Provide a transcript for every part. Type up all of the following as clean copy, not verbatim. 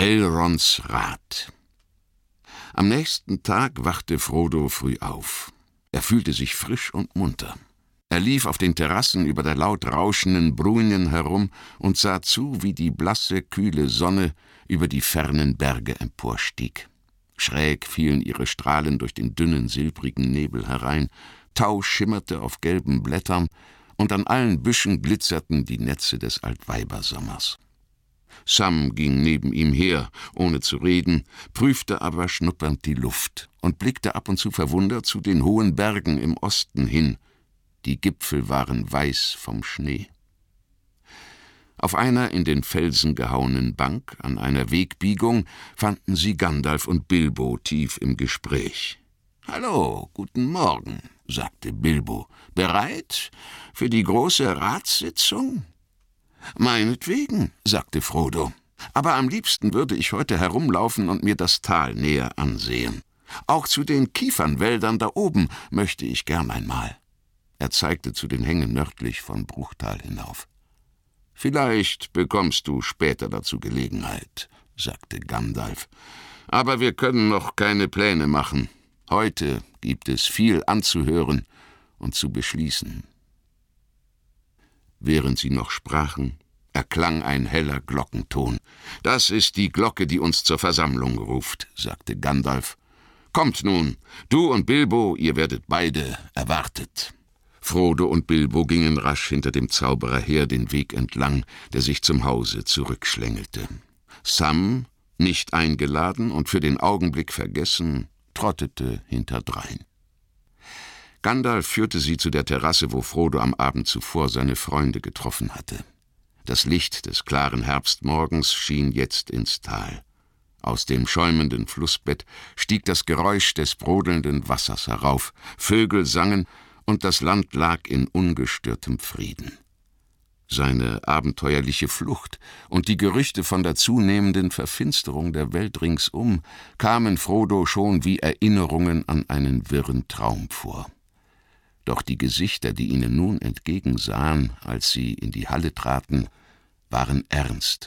Elronds Rat. Am nächsten Tag wachte Frodo früh auf. Er fühlte sich frisch und munter. Er lief auf den Terrassen über der laut rauschenden Brunjen herum und sah zu, wie die blasse, kühle Sonne über die fernen Berge emporstieg. Schräg fielen ihre Strahlen durch den dünnen, silbrigen Nebel herein, Tau schimmerte auf gelben Blättern, und an allen Büschen glitzerten die Netze des Altweibersommers. Sam ging neben ihm her, ohne zu reden, prüfte aber schnuppernd die Luft und blickte ab und zu verwundert zu den hohen Bergen im Osten hin. Die Gipfel waren weiß vom Schnee. Auf einer in den Felsen gehauenen Bank an einer Wegbiegung fanden sie Gandalf und Bilbo tief im Gespräch. »Hallo, guten Morgen«, sagte Bilbo. »Bereit für die große Ratssitzung?« »Meinetwegen«, sagte Frodo, »aber am liebsten würde ich heute herumlaufen und mir das Tal näher ansehen. Auch zu den Kiefernwäldern da oben möchte ich gern einmal.« Er zeigte zu den Hängen nördlich von Bruchtal hinauf. »Vielleicht bekommst du später dazu Gelegenheit«, sagte Gandalf, »aber wir können noch keine Pläne machen. Heute gibt es viel anzuhören und zu beschließen.« Während sie noch sprachen, erklang ein heller Glockenton. »Das ist die Glocke, die uns zur Versammlung ruft«, sagte Gandalf. »Kommt nun, du und Bilbo, ihr werdet beide erwartet.« Frodo und Bilbo gingen rasch hinter dem Zauberer her den Weg entlang, der sich zum Hause zurückschlängelte. Sam, nicht eingeladen und für den Augenblick vergessen, trottete hinterdrein. Gandalf führte sie zu der Terrasse, wo Frodo am Abend zuvor seine Freunde getroffen hatte. Das Licht des klaren Herbstmorgens schien jetzt ins Tal. Aus dem schäumenden Flussbett stieg das Geräusch des brodelnden Wassers herauf, Vögel sangen, und das Land lag in ungestörtem Frieden. Seine abenteuerliche Flucht und die Gerüchte von der zunehmenden Verfinsterung der Welt ringsum kamen Frodo schon wie Erinnerungen an einen wirren Traum vor. Doch die Gesichter, die ihnen nun entgegensahen, als sie in die Halle traten, waren ernst.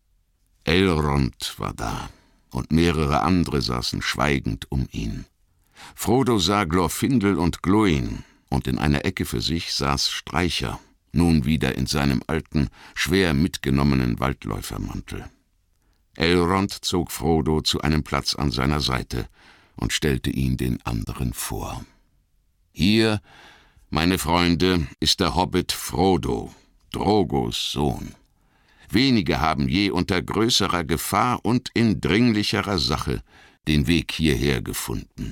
Elrond war da, und mehrere andere saßen schweigend um ihn. Frodo sah Glorfindel und Glóin, und in einer Ecke für sich saß Streicher, nun wieder in seinem alten, schwer mitgenommenen Waldläufermantel. Elrond zog Frodo zu einem Platz an seiner Seite und stellte ihn den anderen vor. »Hier, meine Freunde, ist der Hobbit Frodo, Drogos Sohn. Wenige haben je unter größerer Gefahr und in dringlicherer Sache den Weg hierher gefunden.«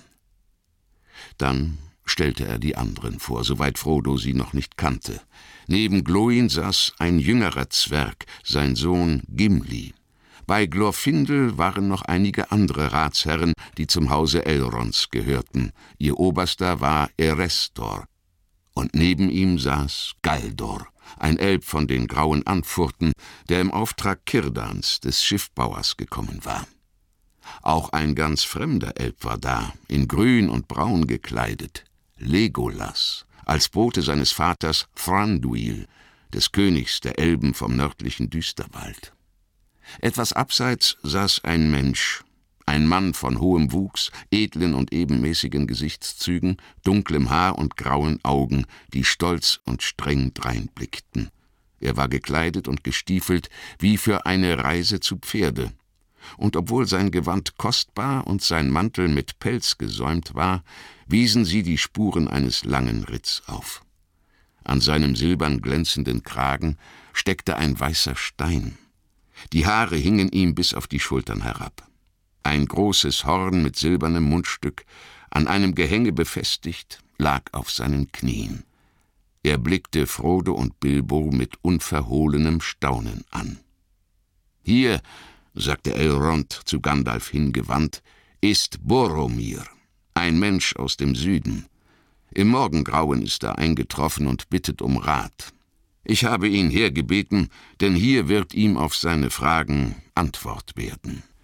Dann stellte er die anderen vor, soweit Frodo sie noch nicht kannte. Neben Glóin saß ein jüngerer Zwerg, sein Sohn Gimli. Bei Glorfindel waren noch einige andere Ratsherren, die zum Hause Elronds gehörten. Ihr Oberster war Erestor. Und neben ihm saß Galdor, ein Elb von den Grauen Antfurten, der im Auftrag Kirdans, des Schiffbauers, gekommen war. Auch ein ganz fremder Elb war da, in grün und braun gekleidet, Legolas, als Bote seines Vaters Thranduil, des Königs der Elben vom nördlichen Düsterwald. Etwas abseits saß ein Mensch, ein Mann von hohem Wuchs, edlen und ebenmäßigen Gesichtszügen, dunklem Haar und grauen Augen, die stolz und streng dreinblickten. Er war gekleidet und gestiefelt wie für eine Reise zu Pferde. Und obwohl sein Gewand kostbar und sein Mantel mit Pelz gesäumt war, wiesen sie die Spuren eines langen Ritts auf. An seinem silbern glänzenden Kragen steckte ein weißer Stein. Die Haare hingen ihm bis auf die Schultern herab. Ein großes Horn mit silbernem Mundstück, an einem Gehänge befestigt, lag auf seinen Knien. Er blickte Frodo und Bilbo mit unverhohlenem Staunen an. »Hier«, sagte Elrond zu Gandalf hingewandt, »ist Boromir, ein Mensch aus dem Süden. Im Morgengrauen ist er eingetroffen und bittet um Rat. Ich habe ihn hergebeten, denn hier wird ihm auf seine Fragen Antwort werden.«